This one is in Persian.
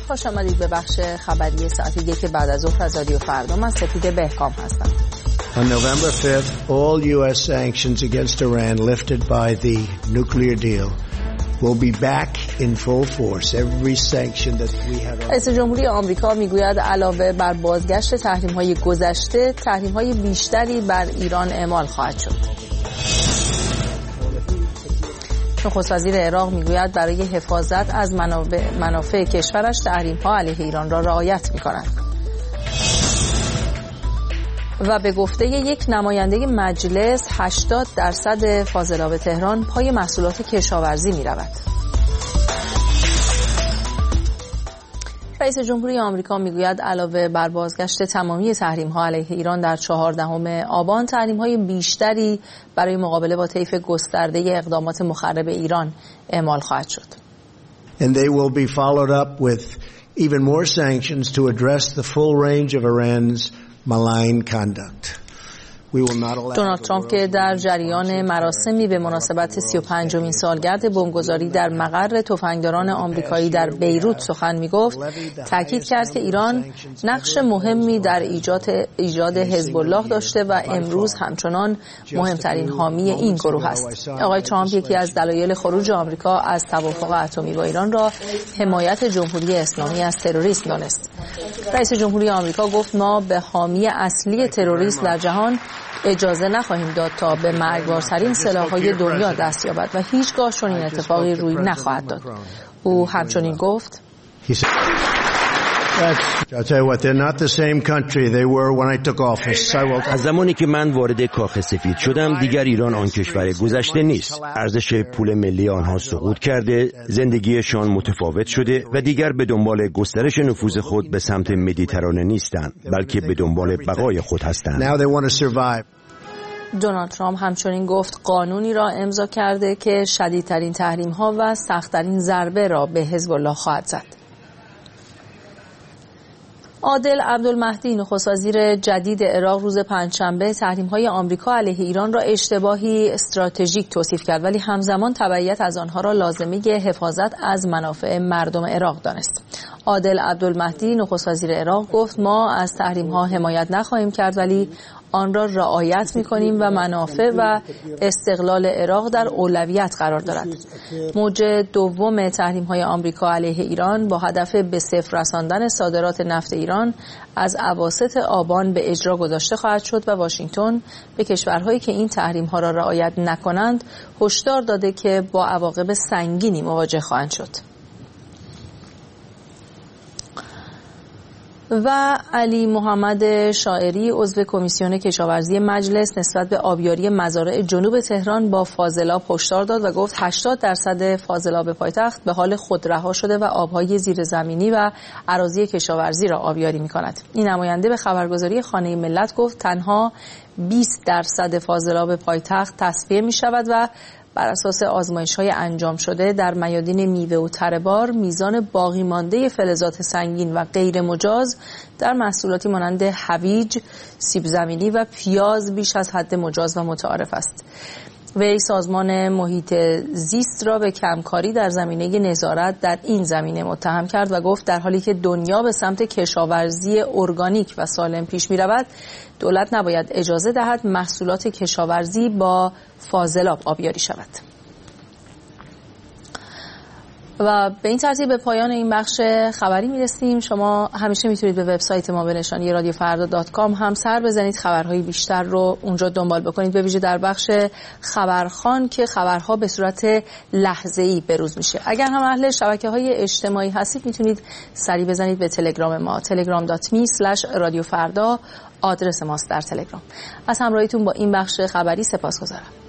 خوش آمدید به بخش خبری ساعت 1 بعد از ظهر از رادیو فردا. من سپید بهکام هستم. On November 5th, all U.S. sanctions against Iran lifted by the nuclear deal will be back in full force. Every sanction that we had. رئیس جمهوری آمریکا میگوید علاوه بر بازگشت تحریم‌های گذشته، تحریم‌های بیشتری بر ایران اعمال خواهد شد. نخست وزیر عراق میگوید برای حفاظت از منافع کشورش تحریم‌ها علیه ایران را رعایت می‌کند. و به گفته یک نماینده مجلس 80% فاضلاب تهران پای محصولات کشاورزی می‌رود. رئیس جمهوری آمریکا میگوید علاوه بر بازگشت تمامی تحریم‌ها علیه ایران در 14 آبان، تحریم‌های بیشتری برای مقابله با طیف گسترده اقدامات مخرب ایران اعمال خواهد شد. And they will be followed up with even more sanctions to address the full range of Iran's malign conduct. دونالد ترامپ که در جریان مراسمی به مناسبت 35مین سالگرد بمبگذاری در مقر تفنگداران آمریکایی در بیروت سخن می‌گفت، تاکید کرد که ایران نقش مهمی در ایجاد حزب الله داشته و امروز همچنان مهمترین حامی این گروه است. آقای ترامپ یکی از دلایل خروج آمریکا از توافق اتمی با ایران را حمایت جمهوری اسلامی از تروریسم دانست. رئیس جمهوری آمریکا گفت ما به حامی اصلی تروریسم در جهان اجازه نخواهیم داد تا به مرگبارترین سلاح‌های دنیا دست یابد و هیچگاه چنین اتفاقی روی نخواهد داد. او همچنین گفت از زمانی که من وارد کاخ سفید شدم دیگر ایران آن کشور گذشته نیست. ارزش پول ملی آنها سقوط کرده، زندگیشان متفاوت شده و دیگر به دنبال گسترش نفوذ خود به سمت مدیترانه نیستند، بلکه به دنبال بقای خود هستند. دونالد ترامپ همچنین گفت قانونی را امضا کرده که شدیدترین تحریم‌ها و سخت‌ترین ضربه را به حزب الله خواهد زد. عادل عبدالمهدی نخست وزیر جدید عراق روز پنجشنبه تحریم‌های آمریکا علیه ایران را اشتباهی استراتژیک توصیف کرد، ولی همزمان تبعیت از آنها را لازمه حفاظت از منافع مردم عراق دانست. عادل عبدالمهدی نخست وزیر عراق گفت ما از تحریم‌ها حمایت نخواهیم کرد، ولی آن را رعایت می‌کنیم و منافع و استقلال عراق در اولویت قرار دارد. موج دوم تحریم‌های آمریکا علیه ایران با هدف به صفر رساندن صادرات نفت ایران از اواسط آبان به اجرا گذاشته خواهد شد و واشنگتن به کشورهایی که این تحریم‌ها را رعایت نکنند هشدار داده که با عواقب سنگینی مواجه خواهند شد. و علی محمد شاعری عضو کمیسیون کشاورزی مجلس نسبت به آبیاری مزارع جنوب تهران با فاضلاب هشدار داد و گفت 80% فاضلاب پایتخت به حال خود رها شده و آبهای زیرزمینی و اراضی کشاورزی را آبیاری می‌کند. این نماینده به خبرگزاری خانه ملت گفت تنها 20% فاضلاب پایتخت تصفیه می‌شود و بر اساس آزمایش‌های انجام شده در میادین میوه و تره‌بار میزان باقی مانده فلزات سنگین و غیر مجاز در محصولاتی مانند هویج، سیب زمینی و پیاز بیش از حد مجاز و متعارف است. وی سازمان محیط زیست را به کمکاری در زمینه نظارت در این زمینه متهم کرد و گفت در حالی که دنیا به سمت کشاورزی ارگانیک و سالم پیش می‌رود، دولت نباید اجازه دهد محصولات کشاورزی با فاضلاب آبیاری شود. و به این ترتیب به پایان این بخش خبری میرسیم. شما همیشه میتونید به وبسایت ما به نشانی radiofarda.com هم سر بزنید، خبرهای بیشتر رو اونجا دنبال بکنید، به ویژه در بخش خبرخوان که خبرها به صورت لحظه‌ای بروز میشه. اگر هم اهل شبکه‌های اجتماعی هستید میتونید سری بزنید به تلگرام ما telegram.me/radiofarda آدرس ماست در تلگرام. از همراهیتون با این بخش خبری سپاسگزارم.